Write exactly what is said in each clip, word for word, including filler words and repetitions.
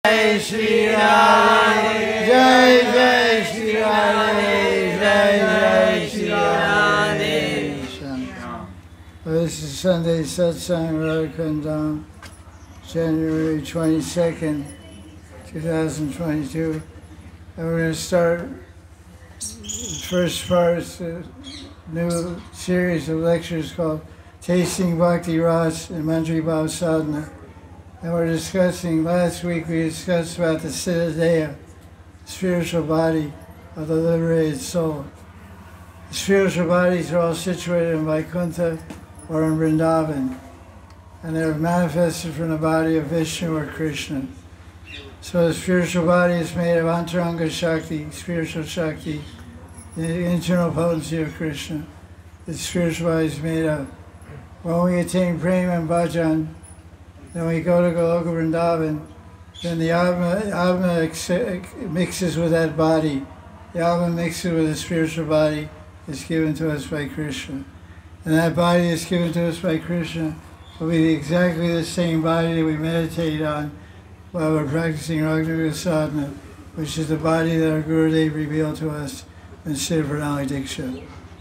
Jai Shri Radhe, Jai Jai Shri Radhe, Jai Jai Shri Radhe. Well, this is Sunday Satsang Radhakundam, January twenty-second, two thousand twenty-two. And we're going to start the first part of a new series of lectures called Tasting Bhakti Ras and Manjari Bhav Sadhana. And we're discussing, last week we discussed about the Siddhadeha, spiritual body of the liberated soul. The spiritual bodies are all situated in Vaikuntha or in Vrindavan, and they're manifested from the body of Vishnu or Krishna. So the spiritual body is made of Antaranga Shakti, spiritual Shakti, the internal potency of Krishna. The spiritual body is made of. When we attain Prema and Bhajan, then we go to Goloka Vrindavan, then the Atma, Atma mixes with that body. The Atma mixes with the spiritual body is given to us by Krishna. And that body is given to us by Krishna will be exactly the same body that we meditate on while we're practicing Raghunaga Sadhana, which is the body that our Gurudev revealed to us in Siddha Pranali Diksha.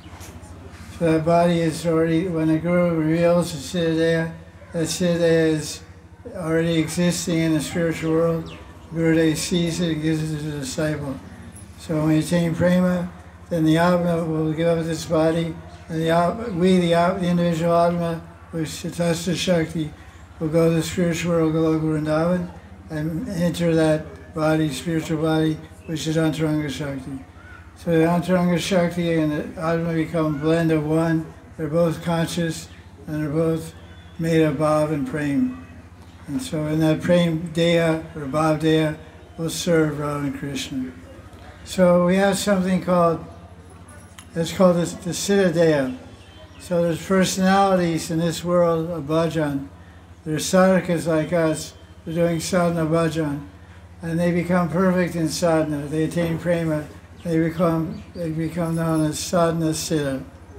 So that body is already, when the Guru reveals the Siddhadeha, that Siddhadeha is already existing in the spiritual world. The Gurudev sees it and gives it to the disciple. So when we attain Prema, then the Atma will give up this body, and the Atma, we, the, Atma, the individual Atma, which is Tatastha Shakti, will go to the spiritual world, Goloka Vrindavan, and enter that body, spiritual body, which is Antaranga Shakti. So the Antaranga Shakti and the Atma become a blend of one. They're both conscious, and they're both made of Bhav and Prem. And so in that Prem Deha, or Bhav Deha, will serve Radha and Krishna. So we have something called, it's called the, the Siddhadeha. So there's personalities in this world of bhajan. There's sadhakas like us, they're doing sadhana bhajan, and they become perfect in sadhana. They attain prema, they become, they become known as sadhana siddha.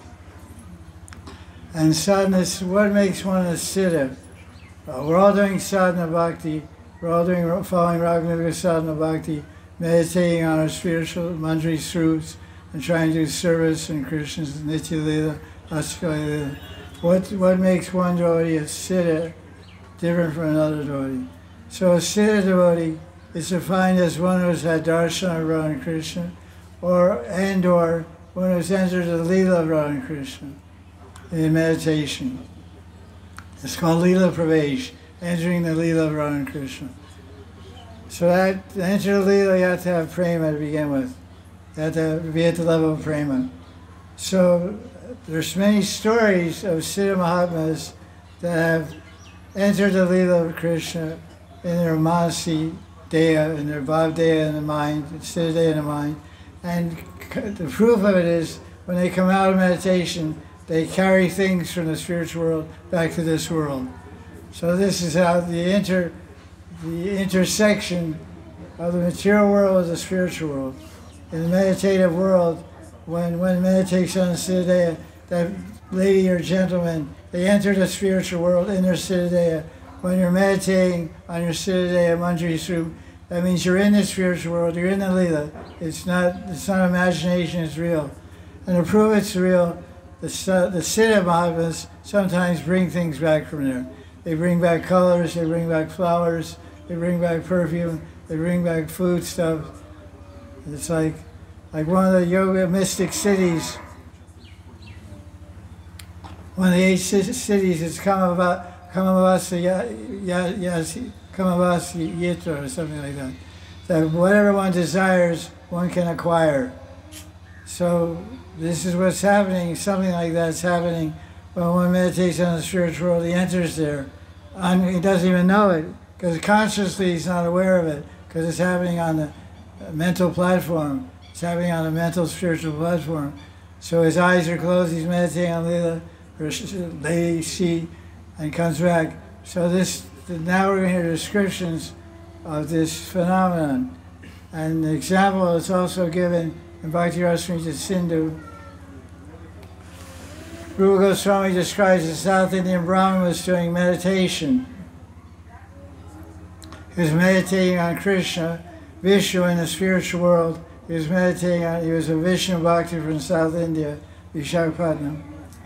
And sadhana, what makes one a siddha? Well, we're all doing sadhana bhakti, we're all doing, following Raghunaga sadhana bhakti, meditating on our spiritual manjari srups, and trying to do service in Krishna's Nitya Lila, Asakali Lila. What, what makes one devotee a siddha different from another devotee? So a siddha devotee is defined as one who has had darshan of Radha and Krishna, or and or one who has entered the Lila of Radha and Krishna in meditation. It's called Lila Pravesh, entering the Lila of Radha and Krishna. So that to enter the Lila, you have to have prema to begin with. You have to be at the level of prema. So there's many stories of Siddha Mahatmas that have entered the Lila of Krishna in their Manasi Deha, in their Bhav Deha in the mind, Siddha Deha in the mind. And the proof of it is when they come out of meditation, they carry things from the spiritual world back to this world. So this is how the inter, the intersection of the material world with the spiritual world. In the meditative world, when one meditates on the Siddhadeha, that lady or gentleman, they enter the spiritual world in their Siddhadeha. When you're meditating on your Siddhadeha Manjari Srup, that means you're in the spiritual world, you're in the Lila. It's not, it's not imagination, it's real. And to prove it's real, the, the Siddha Mahatmas sometimes bring things back from there. They bring back colors, they bring back flowers, they bring back perfume, they bring back food stuff. It's like, like one of the yoga mystic cities, one of the eight cities is Kamavasa Yitra or something like that. That whatever one desires, one can acquire. So this is what's happening, something like that's happening when one meditates on the spiritual world. He enters there. And he doesn't even know it, because consciously he's not aware of it, because it's happening on the mental platform. It's happening on a mental, spiritual platform. So his eyes are closed, he's meditating on Lila, or lady, she, and comes back. So this, now we're going to hear descriptions of this phenomenon. And the example is also given in Bhakti Rasamrita Sindhu. Rupa Goswami describes a South Indian Brahmin was doing meditation. He was meditating on Krishna, Vishnu in the spiritual world. He was meditating on, he was a Vishnu Bhakti from South India, Vishakhapatnam.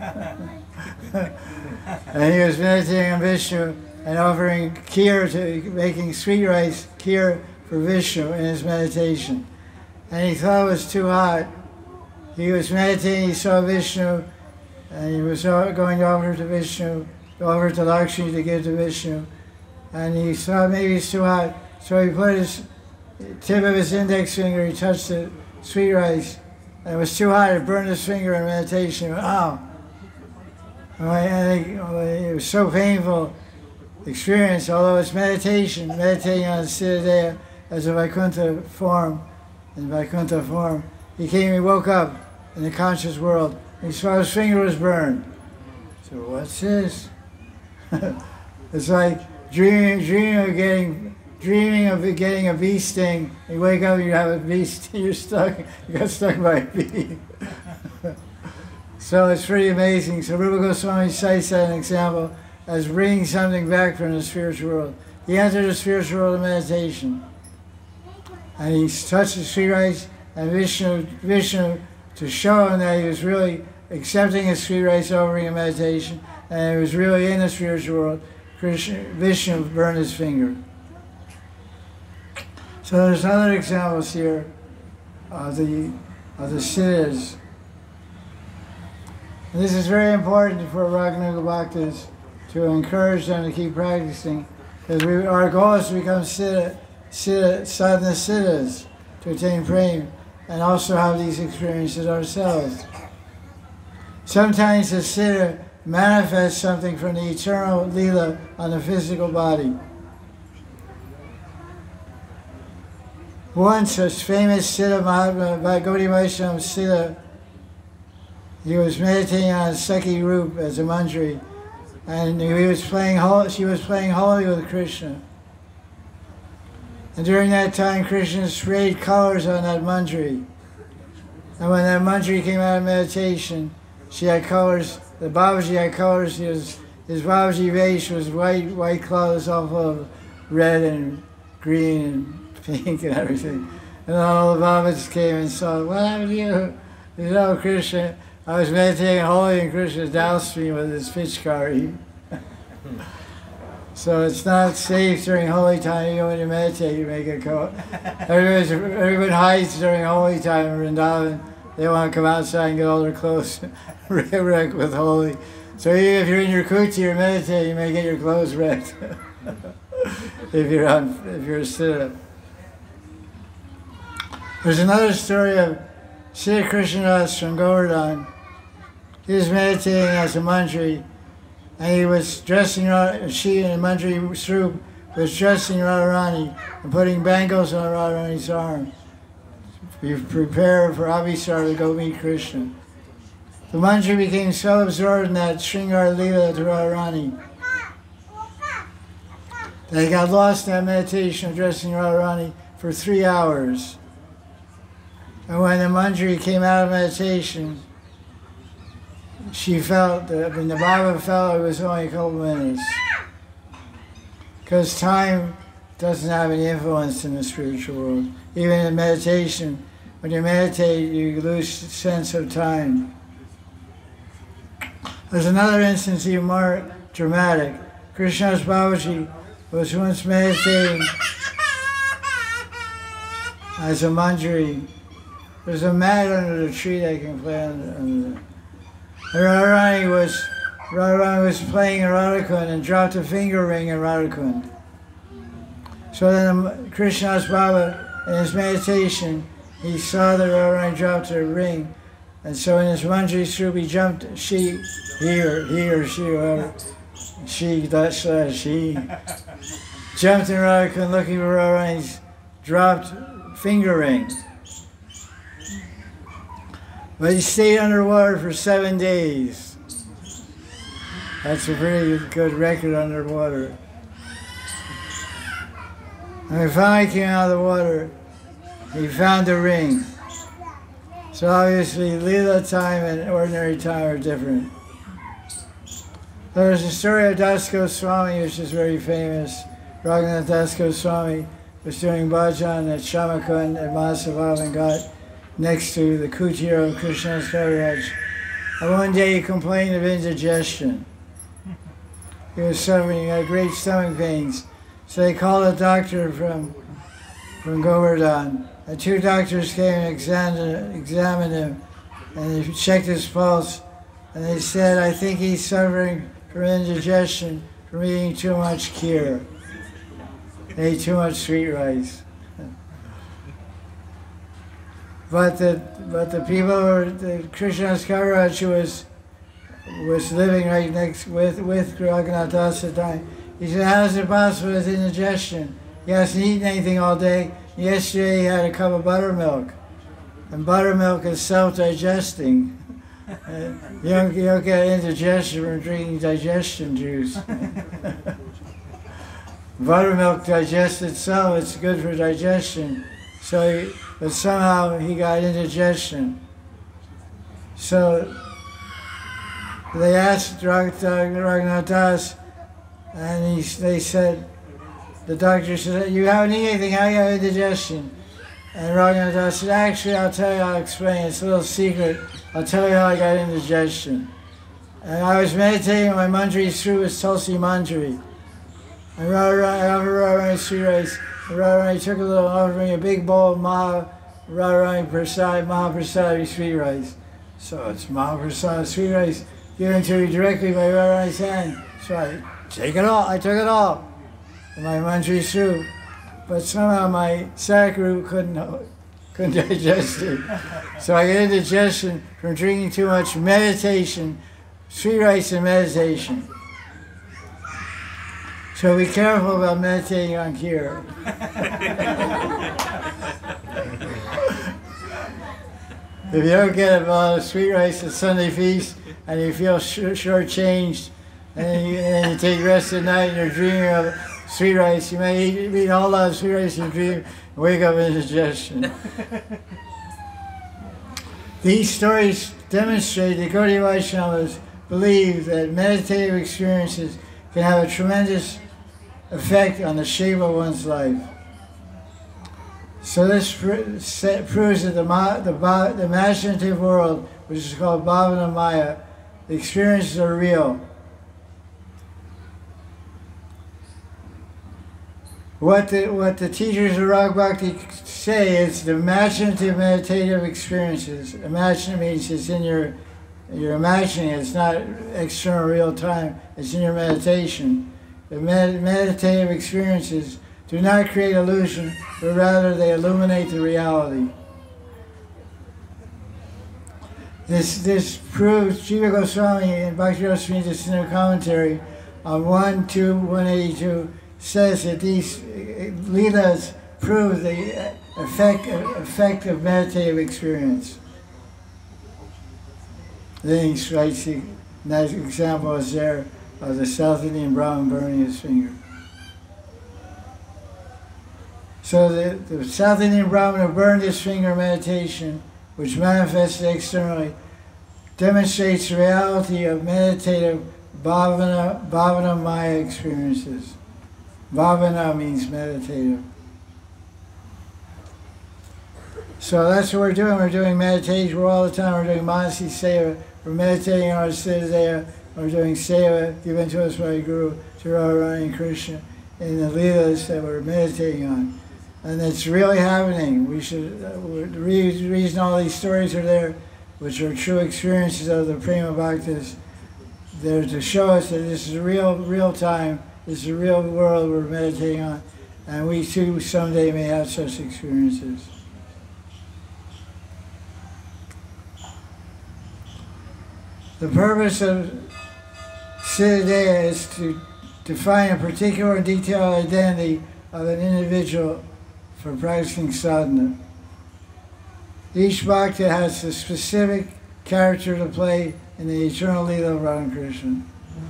And he was meditating on Vishnu and offering kheer, to making sweet rice kheer for Vishnu in his meditation. And he thought it was too hot. He was meditating, he saw Vishnu, and he was going to offer to Vishnu, to offer to Lakshmi to give to Vishnu. And he saw maybe it's too hot, so he put his tip of his index finger, he touched the sweet rice, and it was too hot, it burned his finger in meditation. He went, oh. And he, it was so painful experience, although it's meditation, meditating on Siddhadeha as a Vaikuntha form, in Vaikuntha form. He came, he woke up in the conscious world, and he saw his finger was burned. So what's this? It's like dreaming, dreaming of getting, dreaming of getting a bee sting. You wake up, you have a bee sting, you're stuck, you got stuck by a bee. So it's pretty amazing. So Rupa Goswami cites that an example as bringing something back from the spiritual world. He entered the spiritual world of meditation, and he touched the sweet rice, and Vishnu, Vishnu, to show him that he was really accepting a sweet rice offering in meditation, and he was really in the spiritual world, Krishna, Vishnu burned his finger. So there's other examples here of the of the siddhas. And this is very important for Raganuga Bhaktas to encourage them to keep practicing, because we, our goal is to become siddha, siddha, sadhana siddhas, to attain prema, and also have these experiences ourselves. Sometimes the siddha manifests something from the eternal lila on the physical body. Once, a famous siddha Mahatma, Gaudiya Vaishnava siddha, he was meditating on Sakhi Rup as a manjari, and he was playing, she was playing holy with Krishna. And during that time, Krishna sprayed colors on that manjari. And when that manjari came out of meditation, she had colors, the Babaji had colors, his, his Babaji Vesh was white, white clothes all full of red and green and pink and everything. And all the Babas came and saw, what happened to you? They said, oh, Krishna, I was meditating holy in Krishna's downstream with his pitchkari. So it's not safe during holy time. You go in to meditate, you make a coat. Everyone hides during holy time in Vrindavan. They want to come outside and get all their clothes wrecked with holy. So even if you're in your kuti, you're meditating, you may get your clothes wrecked. if you're on, if you're a siddha. There's another story of Siddha Krishnadas from Govardhan. He was meditating as a manjari, and he was dressing, she in a manjari swarup was dressing Radharani and putting bangles on Radharani's arm. We prepare for Abhisar to go meet Krishna. The manjari became so absorbed in that Shringar Leela to Radharani that he got lost in that meditation of dressing Radharani for three hours. And when the manjari came out of meditation, she felt that when the Baba felt it was only a couple minutes. Because time doesn't have any influence in the spiritual world. Even in meditation, when you meditate, you lose sense of time. There's another instance even more dramatic. Krishnadas Babaji was once meditating as a manjari. There's a mat under the tree that you can play under. under the, Radharani was, Radharani was playing in Radhakund and dropped a finger ring in Radhakund. So then Krishnadas Baba, in his meditation, he saw that Radharani dropped a ring. And so in his manjari swarup, he jumped, she, he or, he or she, whoever, she, that slash, she, jumped in Radhakund looking for Radharani's dropped finger ring. But he stayed underwater for seven days. That's a pretty good record underwater. And he finally came out of the water. He found the ring. So obviously, Leela time and ordinary time are different. There's a story of Das Goswami, which is very famous, Raghunath Das Goswami was doing bhajan at Shamakund at Mahasabhavan Ghat next to the kutir of Krishnadas Kaviraj. And one day he complained of indigestion. He was suffering, he had great stomach pains. So they called a doctor from, from Govardhan. And two doctors came and examined, examined him, and they checked his pulse. And they said, I think he's suffering from indigestion from eating too much kheer. They ate too much sweet rice. But the but the people, were, the Krishnadas Kaviraj, who was was living right next with with Raghunath Das at the time, he said, "How is it possible with indigestion? He hasn't eaten anything all day. Yesterday he had a cup of buttermilk, and buttermilk is self-digesting. Uh, you don't you don't get indigestion from drinking digestion juice." Buttermilk digests itself; it's good for digestion. So, he, but somehow he got indigestion. So they asked Raghunath Das, and he, they said, the doctor said, "You haven't eaten anything, how do you have indigestion?" And Raghunath Das said, "Actually, I'll tell you, I'll explain. It's a little secret. I'll tell you how I got indigestion. And I was meditating, my manjari through was Tulsi Manjari. And Radharani Sri Rice, Radharani took a little, offered me a big bowl of Maha, Radharani Prasad, Mahaprasad Sri Rice. So it's Mahaprasad Sri Rice given to me directly by Radharani's hand. So I take it all, I took it all. And my manjari through. But somehow my saccharu couldn't, couldn't digest it. So I get indigestion from drinking too much meditation, Sri Rice and meditation. So be careful about meditating on kheer. If you don't get a lot of sweet rice at Sunday feast and you feel short-changed, and then you, and then you take rest at night and you're dreaming of sweet rice, you may eat, eat a whole lot of sweet rice and dream and wake up with indigestion. These stories demonstrate that Gaudiya Vaishnavas believe that meditative experiences can have a tremendous effect on the shape of one's life. So this pr proves that the, the, the imaginative world, which is called Bhavana Maya, the experiences are real. What the, what the teachers of Rag Bhakti say is the imaginative meditative experiences. Imagine means it's in your, you're imagining it, it's not external real time, it's in your meditation. The med meditative experiences do not create illusion, but rather they illuminate the reality. This, this proves, Jiva Goswami in Bhakti-rasa Sindhu commentary on one two one eighty-two says that these leelas prove the effect, effect of meditative experience. Then he writes the nice example is there of the South Indian Brahmin burning his finger. So the, the South Indian Brahmin who burned his finger in meditation, which manifested externally, demonstrates the reality of meditative bhavana, bhavana maya experiences. Bhavana means meditative. So that's what we're doing. We're doing meditation. We're all the time. We're doing Manasi Seva. We're meditating on our Siddhaya. We're doing Seva given to us by Guru, Radharani and Krishna, in the Leelas that we're meditating on. And it's really happening. We should, uh, the reason all these stories are there, which are true experiences of the Prema Bhaktas, they're to show us that this is real, real time, this is a real world we're meditating on, and we too someday may have such experiences. The purpose of Siddhaya is to define a particular and detailed identity of an individual for practicing sadhana. Each bhakta has a specific character to play in the eternal Leela of Radha Krishna.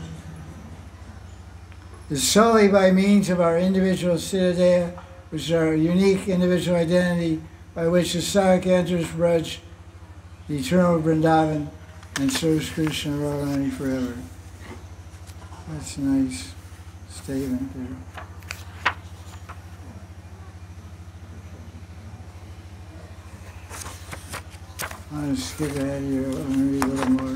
It's solely by means of our individual Siddhaya, which is our unique individual identity, by which the sadhaka enters Braj, the eternal Vrindavan, and serves Krishna Radharani forever. That's a nice statement there. I'm going to skip ahead here. I'm going to read a little more.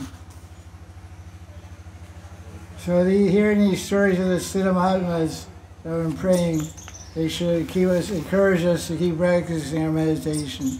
So the, hearing these stories of the Siddha Mahatmas that I've been praying, they should keep us, encourage us to keep practicing our meditation.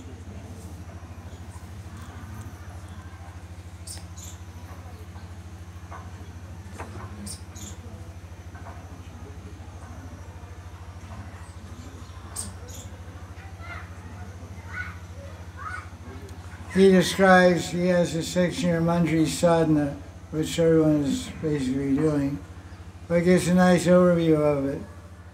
He describes, he has a section here, Manjari Sadhana, which everyone is basically doing, but gives a nice overview of it.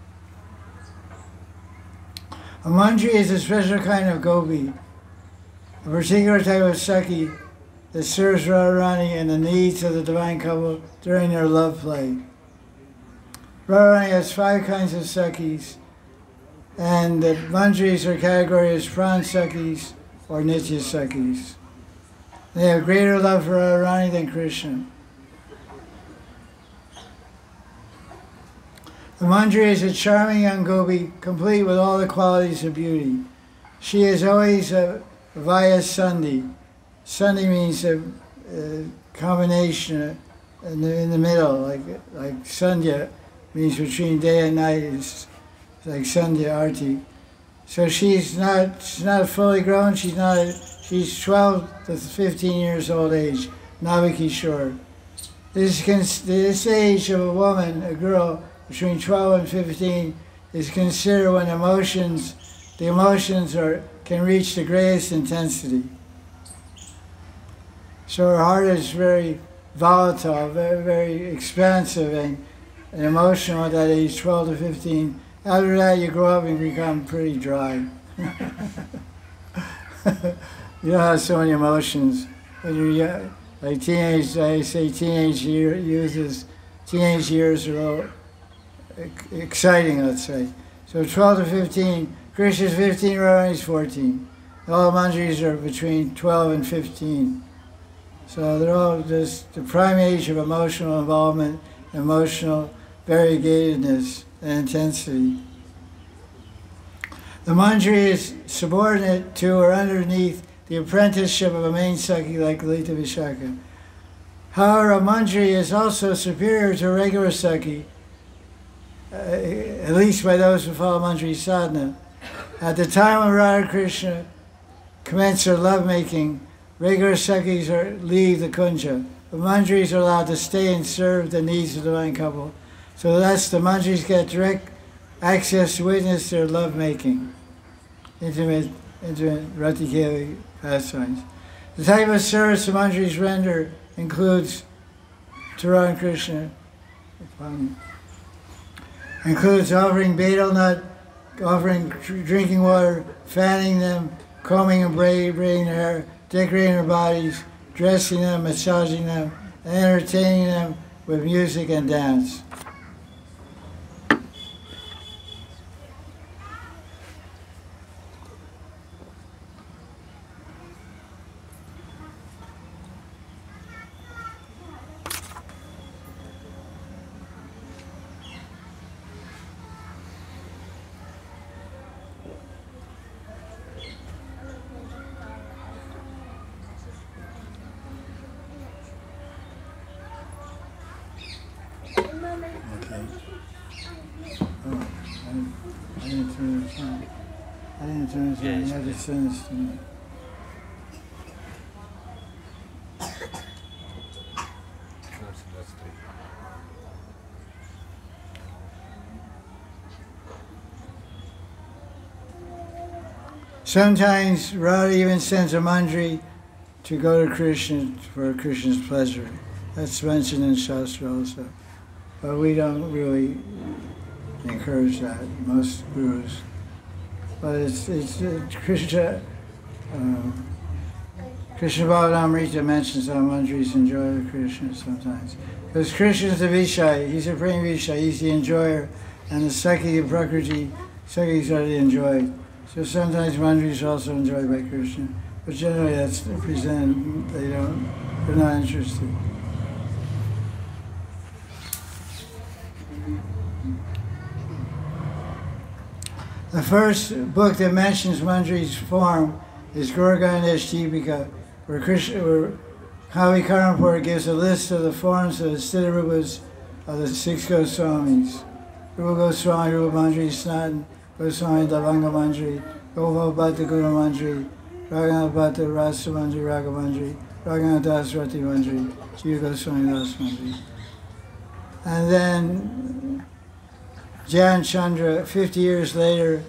A Manjari is a special kind of gopi, a particular type of Sakhi that serves Radharani and the needs of the divine couple during their love play. Radharani has five kinds of Sakhis, and the Manjaris are categorized as Pran Sakhis or Nitya Sakhis. They have greater love for Radharani than Krishna. The Manjari is a charming young gopi, complete with all the qualities of beauty. She is always a Vaya Sandhi. Sandhi means a, a combination in the, in the middle, like like Sandhya means between day and night. It's like Sandhya Arti. So she's not she's not fully grown. She's not. She's twelve to fifteen years old age, Navikishore. This this age of a woman, a girl between twelve and fifteen, is considered when emotions, the emotions are can reach the greatest intensity. So her heart is very volatile, very very expansive and, and emotional at that age, twelve to fifteen. After that, you grow up and become pretty dry. You don't have so many emotions. When you're young, like teenage, I say teenage year, youth teenage years are a little exciting, let's say. So twelve to fifteen, Krishna's fifteen, Radharani's fourteen. All Manjaris are between twelve and fifteen. So they're all just the prime age of emotional involvement, emotional variegatedness and intensity. The Manjari is subordinate to or underneath the apprenticeship of a main Sakhi like Lalita Vishaka. However, a Manjari is also superior to a regular Sakhi, uh, at least by those who follow Manjari sadhana. At the time when Radha Krishna commence their lovemaking, regular Sakhis are, leave the kunja. The Manjaris are allowed to stay and serve the needs of the divine couple. So that's the Manjaris get direct access to witness their lovemaking, intimate, intimate Ratikeli pastimes. The type of service the Manjaris render includes to Radha Krishna, includes offering betel nut, offering drinking water, fanning them, combing and braiding their hair, decorating their bodies, dressing them, massaging them, and entertaining them with music and dance. Sometimes Radha even sends a Manjari to go to Krishna for Krishna's pleasure. That's mentioned in Shastra also. But we don't really encourage that, most gurus. But it's, it's uh, Krishna, uh, Krishna Balaramrita mentions how Manjaris enjoy with Krishna sometimes. Because Krishna's the Vishai, he's a Prem Vishai, he's the enjoyer, and the Sakhi and Prakriti, Sakhis are the enjoyed. So sometimes Manjaris are also enjoyed by Krishna, but generally that's presented, they don't, they're not interested. The first book that mentions Manjari's form is Gaura Gangesh Deepika, where Krishna, where Kavi Karnapur gives a list of the forms of the Siddha Rupas of the six Goswamis. Rupa Goswami, Rupa Manjari, Sanatan Goswami, Lavanga Manjari, Gopal Bhatta Guna Manjari, Raghunath Bhatta Rasa Manjari, Raga Manjari, Raghunath Das Rati Manjari, Jiva Goswami Das Manjari. And then Jan Chandra, fifty years later,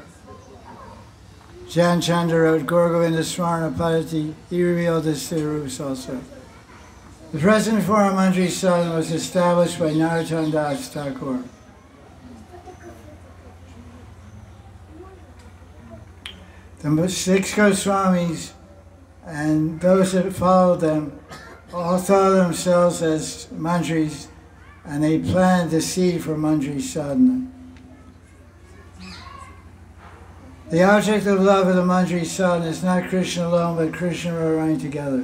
Jan Chandra wrote Gauragovinda Smarna Padati. He revealed this to the Rupas also. The present form of Manjari Sadhana was established by Narottam Das Thakur. The six Goswamis and those that followed them all thought of themselves as Manjaris, and they planted the seed for Manjari Sadhana. The object of love of the Manjari Sadhana is not Krishna alone, but Krishna and Radharani together.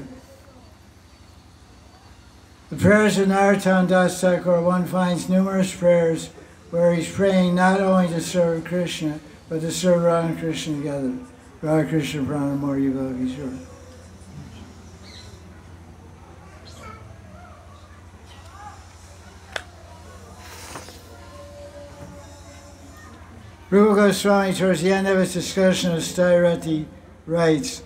The prayers of Narottam Das Thakur, one finds numerous prayers where he's praying not only to serve Krishna, but to serve Radha and Krishna together. Radha Krishna Prana Mori Yugakishore. Rupa Goswami, towards the end of his discussion of Stairati, writes,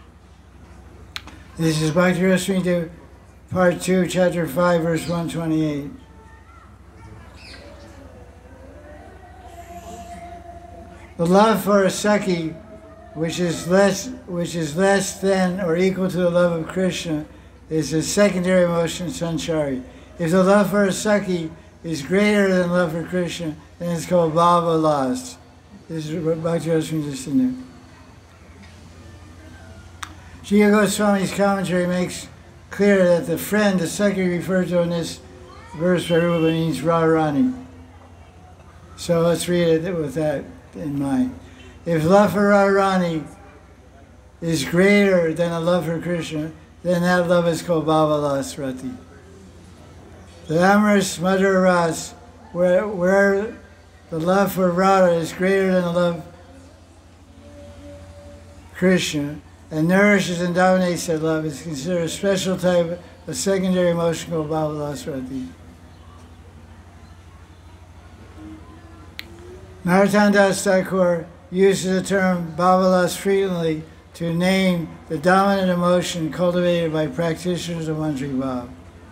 this is Bhakti Rasamrita, Part two, Chapter five, Verse one twenty-eight. The love for a Sakhi, which is less, which is less than or equal to the love of Krishna, is a secondary emotion, sanchari. If the love for a Sakhi is greater than love for Krishna, then it's called bhava last. This is what Bhakti Rasamrita just in there. Jiva Goswami's commentary makes clear that the friend, the Sakhi referred to in this verse by Rupa, means Radharani. So let's read it with that in mind. If love for Radharani is greater than a love for Krishna, then that love is called Bhavalas Rati. The amorous Madhura Ras, where, where the love for Radha is greater than the love for Krishna, and nourishes and dominates that love, is considered a special type of secondary emotion called Bhavalas Rati. Narottam Das Thakur uses the term Bhavalas frequently to name the dominant emotion cultivated by practitioners of Manjari Bhav.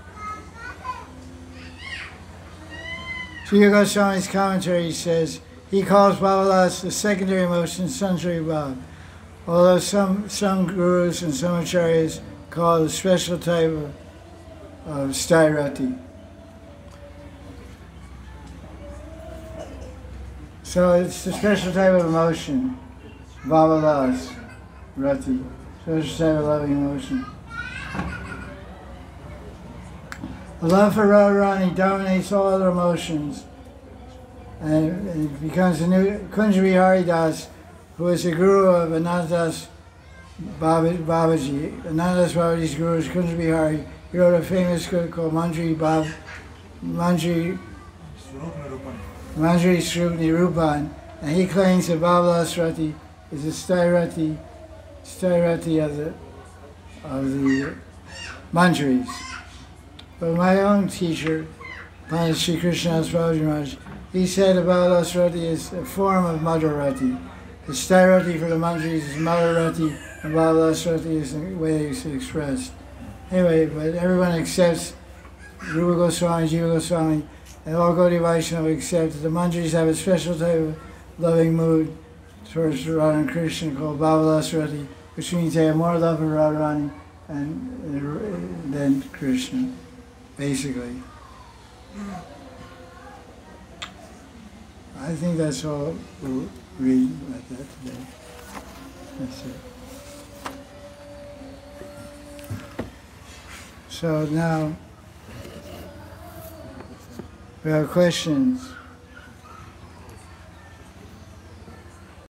Jiva Goswami's commentary says he calls Bhavalas the secondary emotion, Sanjari Bhav, although some, some gurus and some acharyas call it a special type of, of Stairati. So it's a special type of emotion, Bhavalas Rati, special type of loving emotion. The love for Radharani dominates all other emotions, and it becomes a new Kunja Bihari Das, who is the guru of Anantadas Babaji. Anantadas Babaji's guru is Kunja Bihari. He wrote a famous book called Manjari Bab, Manjari, Manjari Srup Nirupan, and he claims that Bhavalas Rati is the Stairati, Stairati of the of the Manjaris. But my own teacher, Pandit Sri Krishnadas Babaji Maharaj, he said Bhavalas Rati is a form of Madhurati. The Stairati for the Manjaris is Madhurati, and Bhavalas Rati is the way it's expressed. Anyway, but everyone accepts Rupa Goswami, Jiva Goswami, and all Gaudiya Vaishnava accept that the Manjaris have a special type of loving mood towards Radha and Krishna called Bhavalas Rati, which means they have more love for Radharani and than Krishna, basically. I think that's all we'll read about that today. That's it. So now we have questions.